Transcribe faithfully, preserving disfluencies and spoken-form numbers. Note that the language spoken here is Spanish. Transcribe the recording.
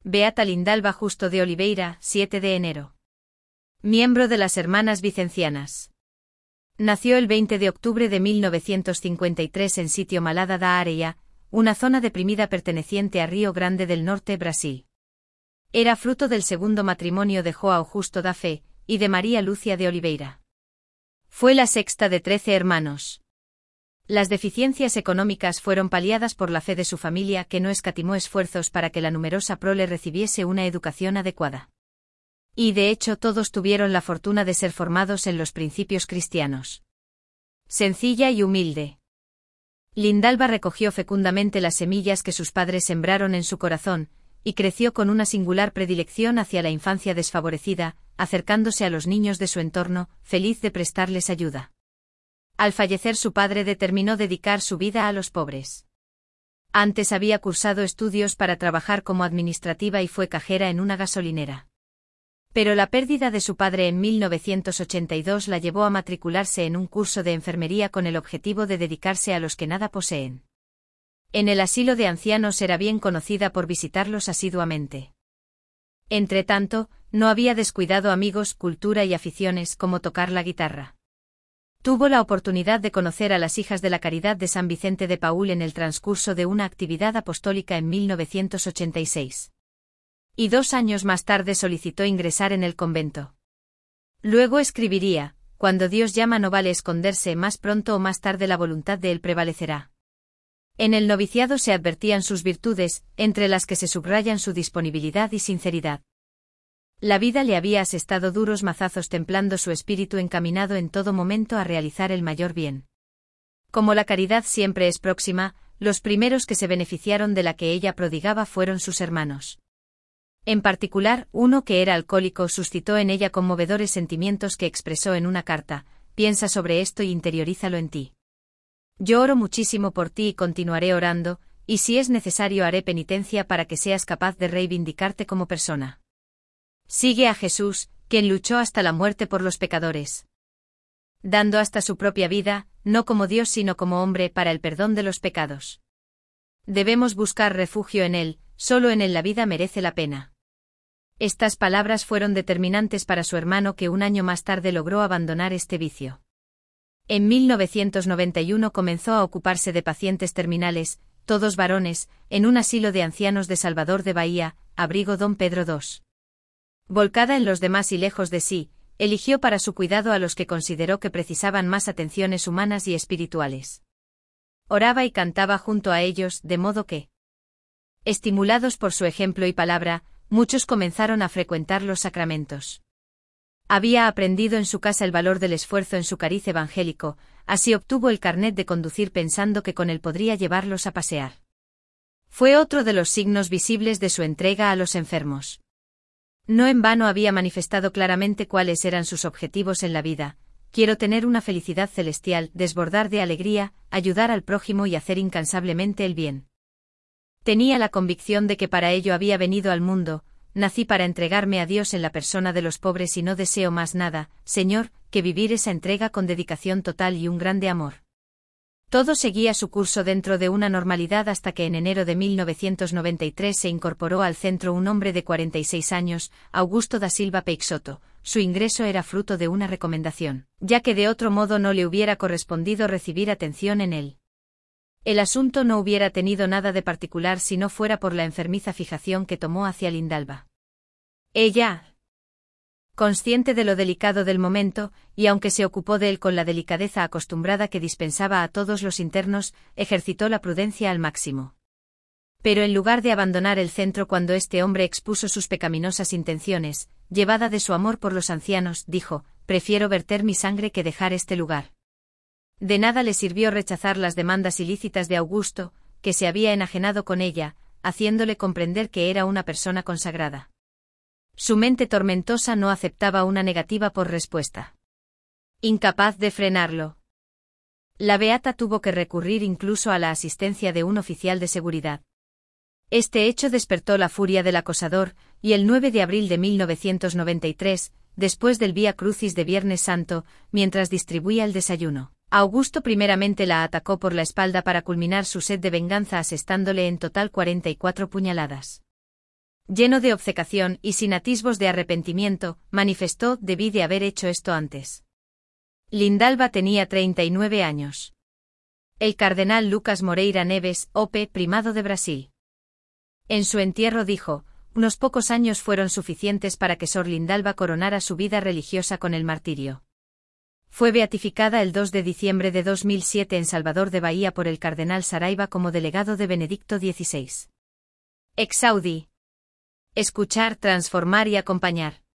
Beata Lindalva Justo de Oliveira, siete de enero. Miembro de las Hermanas Vicencianas. Nació el veinte de octubre de mil novecientos cincuenta y tres en Sítio Malada da Areia, una zona deprimida perteneciente a Río Grande del Norte, Brasil. Era fruto del segundo matrimonio de João Justo da Fé y de María Lucia de Oliveira. Fue la sexta de trece hermanos. Las deficiencias económicas fueron paliadas por la fe de su familia, que no escatimó esfuerzos para que la numerosa prole recibiese una educación adecuada. Y de hecho todos tuvieron la fortuna de ser formados en los principios cristianos. Sencilla y humilde. Lindalva recogió fecundamente las semillas que sus padres sembraron en su corazón, y creció con una singular predilección hacia la infancia desfavorecida, acercándose a los niños de su entorno, feliz de prestarles ayuda. Al fallecer su padre determinó dedicar su vida a los pobres. Antes había cursado estudios para trabajar como administrativa y fue cajera en una gasolinera. Pero la pérdida de su padre en mil novecientos ochenta y dos la llevó a matricularse en un curso de enfermería con el objetivo de dedicarse a los que nada poseen. En el asilo de ancianos era bien conocida por visitarlos asiduamente. Entretanto, no había descuidado amigos, cultura y aficiones como tocar la guitarra. Tuvo la oportunidad de conocer a las Hijas de la Caridad de San Vicente de Paúl en el transcurso de una actividad apostólica en mil novecientos ochenta y seis. Y dos años más tarde solicitó ingresar en el convento. Luego escribiría: cuando Dios llama no vale esconderse, más pronto o más tarde la voluntad de Él prevalecerá. En el noviciado se advertían sus virtudes, entre las que se subrayan su disponibilidad y sinceridad. La vida le había asestado duros mazazos templando su espíritu encaminado en todo momento a realizar el mayor bien. Como la caridad siempre es próxima, los primeros que se beneficiaron de la que ella prodigaba fueron sus hermanos. En particular, uno que era alcohólico suscitó en ella conmovedores sentimientos que expresó en una carta: piensa sobre esto y interiorízalo en ti. Yo oro muchísimo por ti y continuaré orando, y si es necesario haré penitencia para que seas capaz de reivindicarte como persona. Sigue a Jesús, quien luchó hasta la muerte por los pecadores, dando hasta su propia vida, no como Dios sino como hombre, para el perdón de los pecados. Debemos buscar refugio en Él, solo en Él la vida merece la pena. Estas palabras fueron determinantes para su hermano, que un año más tarde logró abandonar este vicio. En mil novecientos noventa y uno comenzó a ocuparse de pacientes terminales, todos varones, en un asilo de ancianos de Salvador de Bahía, abrigo Don Pedro segundo. Volcada en los demás y lejos de sí, eligió para su cuidado a los que consideró que precisaban más atenciones humanas y espirituales. Oraba y cantaba junto a ellos, de modo que, estimulados por su ejemplo y palabra, muchos comenzaron a frecuentar los sacramentos. Había aprendido en su casa el valor del esfuerzo en su cariz evangélico, así obtuvo el carnet de conducir pensando que con él podría llevarlos a pasear. Fue otro de los signos visibles de su entrega a los enfermos. No en vano había manifestado claramente cuáles eran sus objetivos en la vida: quiero tener una felicidad celestial, desbordar de alegría, ayudar al prójimo y hacer incansablemente el bien. Tenía la convicción de que para ello había venido al mundo: nací para entregarme a Dios en la persona de los pobres y no deseo más nada, Señor, que vivir esa entrega con dedicación total y un grande amor. Todo seguía su curso dentro de una normalidad hasta que en enero de mil novecientos noventa y tres se incorporó al centro un hombre de cuarenta y seis años, Augusto da Silva Peixoto. Su ingreso era fruto de una recomendación, ya que de otro modo no le hubiera correspondido recibir atención en él. El asunto no hubiera tenido nada de particular si no fuera por la enfermiza fijación que tomó hacia Lindalva. Ella, consciente de lo delicado del momento, y aunque se ocupó de él con la delicadeza acostumbrada que dispensaba a todos los internos, ejercitó la prudencia al máximo. Pero en lugar de abandonar el centro cuando este hombre expuso sus pecaminosas intenciones, llevada de su amor por los ancianos, dijo: prefiero verter mi sangre que dejar este lugar. De nada le sirvió rechazar las demandas ilícitas de Augusto, que se había enajenado con ella, haciéndole comprender que era una persona consagrada. Su mente tormentosa no aceptaba una negativa por respuesta. Incapaz de frenarlo, la beata tuvo que recurrir incluso a la asistencia de un oficial de seguridad. Este hecho despertó la furia del acosador, y el nueve de abril de mil novecientos noventa y tres, después del Vía Crucis de Viernes Santo, mientras distribuía el desayuno, Augusto primeramente la atacó por la espalda para culminar su sed de venganza asestándole en total cuarenta y cuatro puñaladas. Lleno de obcecación y sin atisbos de arrepentimiento, manifestó: debí de haber hecho esto antes. Lindalva tenía treinta y nueve años. El cardenal Lucas Moreira Neves, O P, primado de Brasil. En su entierro dijo: unos pocos años fueron suficientes para que Sor Lindalva coronara su vida religiosa con el martirio. Fue beatificada el dos de diciembre de dos mil siete en Salvador de Bahía por el cardenal Saraiva como delegado de Benedicto dieciséis. Exaudi. Escuchar, transformar y acompañar.